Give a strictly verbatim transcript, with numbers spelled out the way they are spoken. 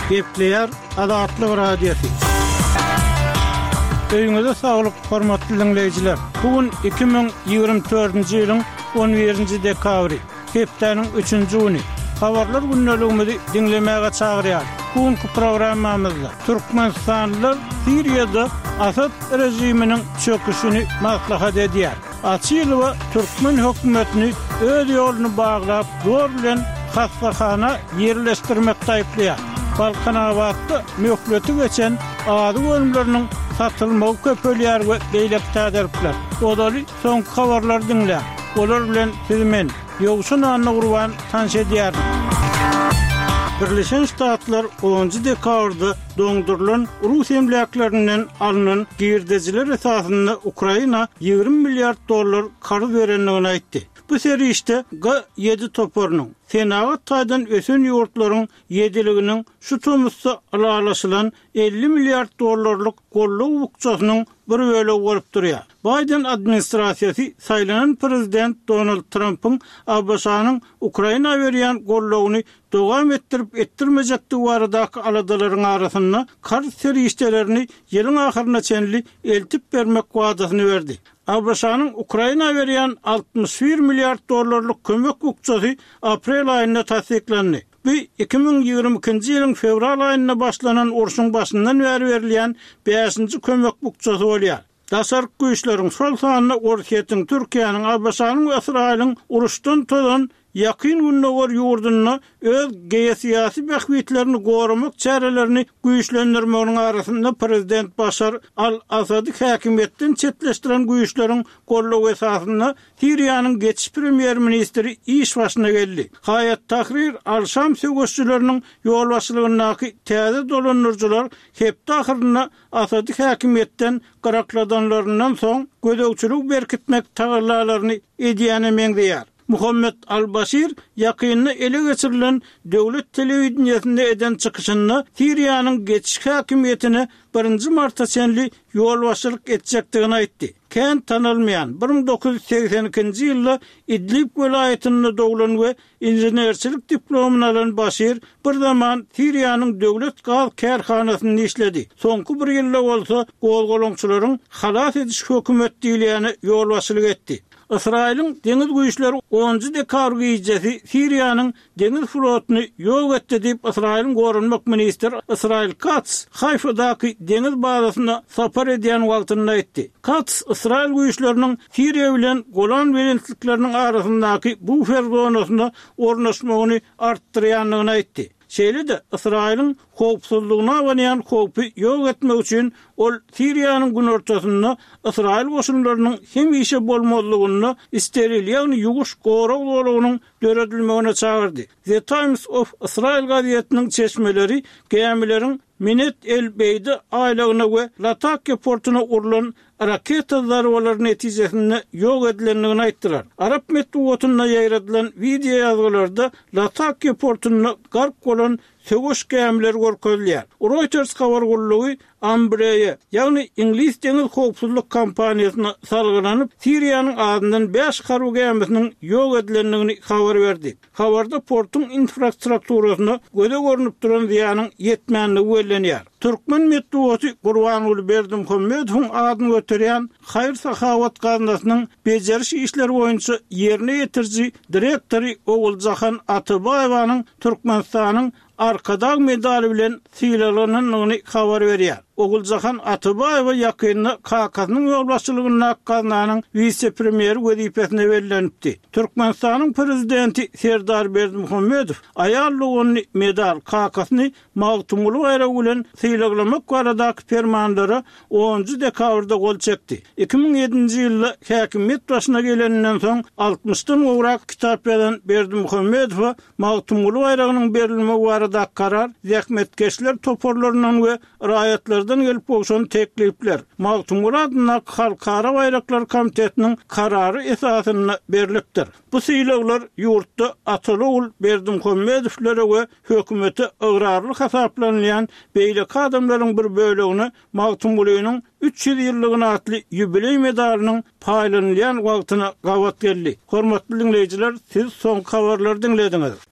Gepleyer Adatlyk Radiosu. Öýüňizde saglyk, hormatly dinleýijiler. Bugün iki bin ýygrimi dördünji ýylyň on birinji dekabry, hepdeniň üçünji güni. Habarlar günneligimizi dinlemäge çagyrýar. Bugünkü programmamyzda Türkmenistanlylar Siriýada Asad rejiminiň çöküşini maslahat edýär. Açylywa Türkmen hökümetini öz ýoluny baglap, zor bilen hastahana ýerleşdirmekde aýplaýar. Balkanawatda möhleti geçen ady ölümleriniň satylmagy köpelýär we beýlek täderipler. Odaly soňky habarlar dinlä. Olar bilen sizmen ýogşun anny gurban tanış edýär. Birleşen Ştatlar onuncu dekabrda doňdurulan Rus emlaklaryndan alynan girdejiler esasynda Ukraina ýygrimi milliard dollar karı berenligini aýtdy. Bu serişde G ýedi toporunyň Senagat taýdan ösen ýurtlaryň ýediliginiň şu tomusda alalaşylan elli milliard dollarlyk golluk bukçasynyň bir bölegi bolup durýar. Biden administrasiýasy saýlanan prezident Donald Trump'yň Abbasanyň Ukraina berýän gollugyny dowam etdirip etdirmejekdigi baradaky aladalaryň arasynda karşı serişdelerini ýylyň ahyryna çenli eltip bermek wadasyny berdi. Abbasanyň Ukraina berýän altmış bir milliard dollarlyk kömek bukçasy aprel aýynda tasdiklendi. Bu iki bin ýygrimi ikinji ýylyň fevral aýynda başlanan urşuň başyndan bäri berilýän beşinji kömek bukçasy bolýar. Dasark güýçleriň sol sanyna Orsiýetiň, Türkiýanyň, Abbasanyň we Israýlyň uruşdan tolan yakyn günnäger ýurduny öz geýsiýasy bähwitlerini goramak çärelerini güýçlendirmeginiň arasynda prezident Başar al-Asady häkimetden çetleşdiren güýçleriň gollugy esasynda Siriýanyň geçiş premier ministri iş başyna geldi. Hayat Tahrir al-Şam söwüşçüleriniň ýol başçylygyndaky täze dolanyrjylar hepde ahyryna Asady häkimetden garakladanlaryndan soň gödökçülük berkitmek tagallalaryny edýäne meňdeýär. Muhammed al-Bashir yakyny ele geçirilen döwlet telewizionyasynda eden çykyşynda Siriýanyň geçiş häkimetine birinji martda çenli ýol başçylyk etjekdigini aýtdy. Kän tanylmaýan bir bin dokuz ýüz seksen ikinji ýylda Idlib welaýetinde doglan we injenerçilik diplomuny alan Bashir bir zaman Siriýanyň döwlet gaz kärhanasyny işledi. Soňky bir ýylda bolsa golgoloňçylaryň halas ediş hökümetdiýligine ýol başçylyk etdi. Israýlyň deňiz güýçleri onuncu dekabr gecesi Siriýanyň deňiz flotuny ýok etdi diýip Israýlyň gorunmak ministri Israel Katz Hayfadaky deňiz bazasyna sapar edýän wagtynda aýtdy. Katz Israýl güýçleriniň Siriýa bilen Golan belentlikleriniň arasyndaky bufer zonasyna ornaşmagyny artdyrýanlygyny aýtdy. Şeýle de Israýlyň howpsuzlygyna banýan howpy ýok etmek üçin ol Siriýanyň gün ortasynda Israýl goşunlarynyň hem işe bolmalygyny isteril, ýagny ýuguş gorak bolugynyň döredilmegine çagyrdy. The Times of Israel gazetiniň çeşmeleri gemileriň Minet el Beydi aýlagyna we Latakia portuna urulan raketa zarbaları netijesinde ýok edilenligini aýtdylar. Arap medeniýetine ýaýradylan video ýazgylarda Latakia portuna garp bolan söwüş gemileri görkezilýär. Reuters habar gullugy Ambreye, ýagny İngiliz deňiz howpsuzlyk kampaniýasyna salgylanyp Siriýanyň adyndan beş garp gemisiniň ýok edilenligini habar berdi. Habarda portun infrastrukturasyna göze görünüp duran ziýanyň ýetmänligi bellenýär. Türkmen medeniýeti Gurbanuly Berdimuhammedowyň adyny göterýän Haýr Sahawat gazinasynyň bejeriş işleri boýunça ýerine ýetirji direktori Oguljahan Atabaýewaň Türkmenistanyň arkadag medali bilen siýlalanyny habar berýär. Oguljahan Atabaýewa ýakyny K K S'nyň ýolbaşçylygyna gazananyň vice-premier wezipesine bellenipdi. Türkmenistanyň prezidenti Serdar Berdimuhammedow aýallygyny medal K K S'ny magtumly baýragy bilen siýlamak baradaky fermanlara onuncu dekabrda gol çekdi. iki bin ýedinji ýylda häkimet başyna gelenden soň altmışdan gowrak kitap eden Berdimuhammedow magtumly baýragynyň berilmegi baradaky karar zähmetkeşler toporlarynyň we raýatlardan gelip bolşan teklipler magtumly adyna Halkara Baýraklar Komitetiniň karary esasynda berilipdir. Bu siýlaglar ýurtda Atalyogul Berdimuhammedowlere we hökümete agrarlyk hasaplanýan beýleki adamlaryň bir bölegini magtumlygynyň üç yüz ýyllygyna atly ýubiley medalinyň paýlanýan wagtyna gawat geldi. Hormatly dinleýijiler, siz soň habarlary dinlediňiz.